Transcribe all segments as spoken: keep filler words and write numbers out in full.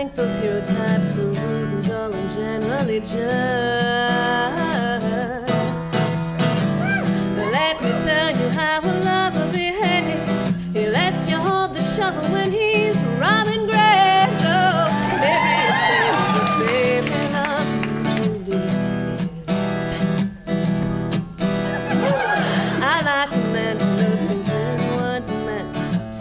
think those hero types are rude and dull and generally just. Let me tell you how a lover behaves. He lets you hold the shovel when he's robbing graves. Oh, maybe it's crazy, but baby, love usually is. I like a man who knows things and what meant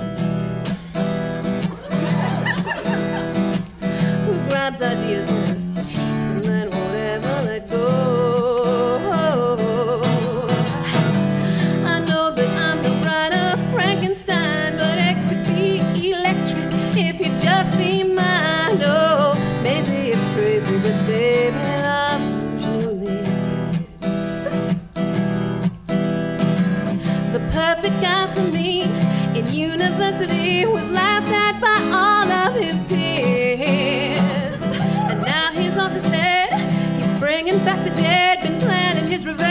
to me. Who grabs ideas in his teeth and then won't ever let go. I know that I'm the writer of Frankenstein, but it could be electric if you just be mine. Oh, maybe it's crazy, but baby, love usually is. The perfect guy for me in university was laughed at by all of his peers. And now he's off his head, he's bringing back the dead, been planning his revenge.